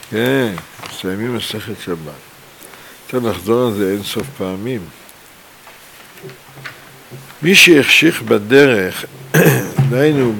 כן, מסיימים מסכת שבת. צריך לחזור על זה אין סוף פעמים. מי שהחשיך בדרך, דיינו הוא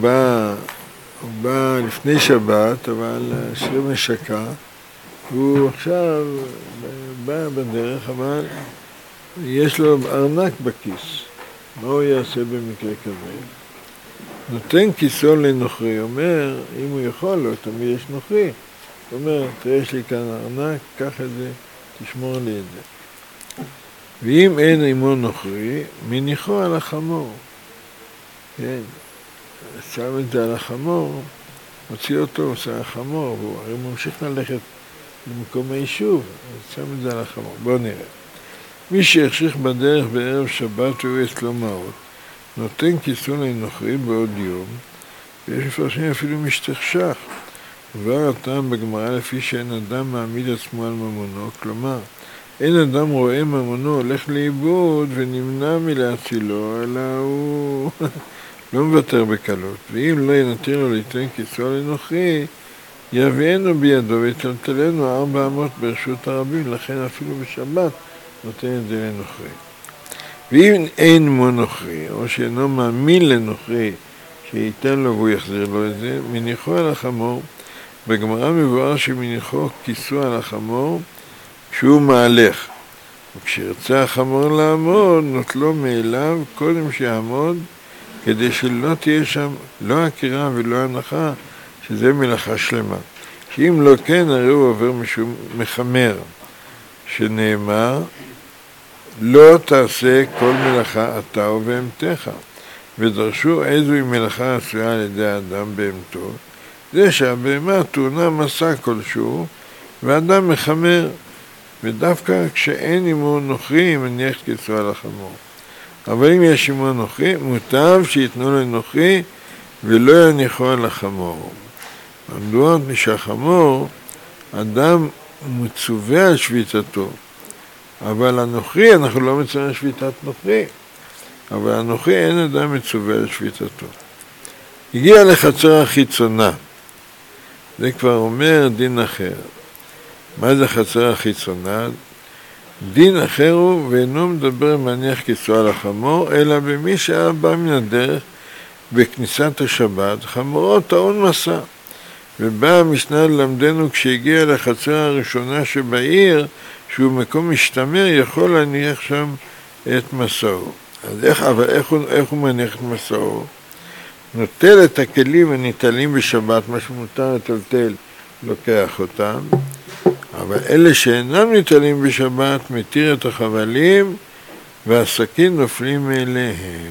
בא לפני שבת, אבל השם משקע, הוא עכשיו בא בדרך, אבל יש לו ארנק בכיס. מה הוא יעשה במקרה כזה? נותן כיסו לנוכרי, אומר, אם הוא יכול לו, תמיד יש נוכרי. הוא אומר, תראה, יש לי כאן ארנק, קח את זה, תשמור לי את זה. ואם אין עמו נוכרי, מניחו על החמור. כן, שם את זה על החמור, מוציא אותו, עושה החמור, והוא הרי ממשיך ללכת למקום היישוב, אז שם את זה על החמור. בואו נראה. מי שהחשיך בדרך בערב שבת הוא אצלו מעות, נותן כיסו לנוכרי בעוד יום, ויש מפרשים אפילו משתכשך. ובא הטעם בגמרא לפי שאין אדם מעמיד עצמו על ממונו, כלומר, אין אדם רואה ממונו הולך לאיבוד ונמנע מלהצילו, אלא הוא לא מוותר בקלות. ואם לא ינתיר לו ליתן כיסו לנוכרי, יביאנו בידו ויטלטלנו 400 ברשות הרבים, לכן אפילו בשבת נותן את זה לנוכרי. ואם אין מו נוכרי, או שאינו מאמין לנוכרי שייתן לו והוא יחזיר לו את זה, מניחו על החמור. בגמרא מבואר שמניחו כיסו על החמור כשהוא מהלך. וכשירצה החמור לעמוד, נוטלו מאליו קודם שיעמוד, כדי שלא תהיה שם לא הכירה ולא הנחה, שזה מלאכה שלמה. שאם לא כן, הרי הוא עובר משום מחמר, שנאמר, לא תעשה כל מלאכה אתה ובהמתך. ודרשו איזוהי מלאכה עשויה על ידי האדם בהמתו, זה שהבהמה טעונה מסע כלשהו, ואדם מחמר, ודווקא כשאין עמו נוכרי, מניח כיסו על החמור. אבל אם יש עמו נוכרי, מוטב שיתנו לנוכרי, ולא יניחו על החמור. מדוע? שהחמור, אדם מצווה על שביתתו, אבל הנוכרי, אנחנו לא מצווה על שביתת נוכרי, אבל הנוכרי אין אדם מצווה על שביתתו. הגיע לחצר החיצונה, זה כבר אומר דין אחר. מה זה חצר החיצונה? דין אחר הוא, ואינו מדבר מניח כיסו על החמור, אלא במי שבא מן הדרך בכניסת השבת, חמורו טעון מסע. ובאה המשנה ללמדנו כשהגיע לחצר הראשונה שבעיר, שהוא מקום משתמר, יכול להניח שם את מסעו. אז איך הוא מניח את מסעו? נוטל את הכלים הניטלים בשבת, מה שמותר לטלטל, לוקח אותם, אבל אלה שאינם ניטלים בשבת, מתיר את החבלים, והסכין נופלים מאליהם.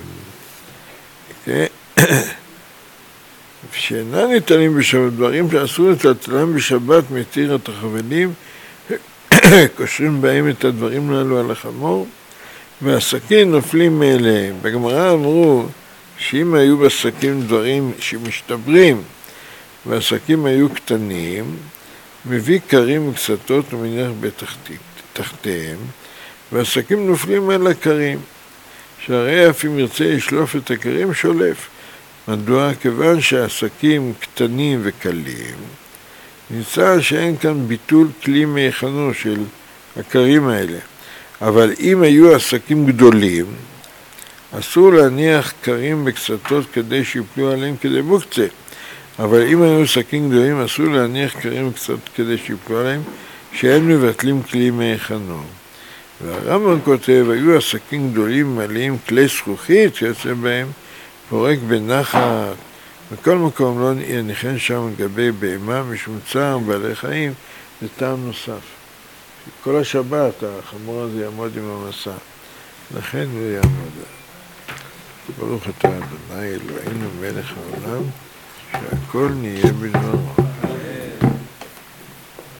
שאינם ניטלים בשבת, דברים שאסור לטלטלם בשבת, מתיר את החבלים, קושרים בהם את הדברים הללו על החמור, והסכין נופלים מאליהם. בגמרא אמרו, שאם היו בשקים דברים שמשתברים, והשקים היו קטנים, מביא קרים וקצתות ומניח בתחתיהם, והשקים נופלים על הקרים. שהרי אף אם ירצה לשלוף את הקרים, שולף. מדוע? כיוון שהשקים קטנים וקלים, נמצא שאין כאן ביטול כלי מיחנו של הקרים האלה. אבל אם היו השקים גדולים, אסור להניח קרים בקצתות כדי שיפלו עליהם כדי מוקצה. אבל אם היו שקים גדולים, אסור להניח קרים בקצתות כדי שיפלו עליהם, שאין מבטלים כלי מיחנו. והרמב"ם כותב, היו השקים גדולים מלאים כלי זכוכית שיוצא בהם, פורק בנחת. בכל מקום לא יניחן שם לגבי בהמה משום צער בעלי חיים, זה טעם נוסף. כל השבת החמור הזה יעמוד עם המסע, לכן הוא יעמוד. ברוך אתה ה' אלוהינו מלך העולם, שהכל נהיה בדברו.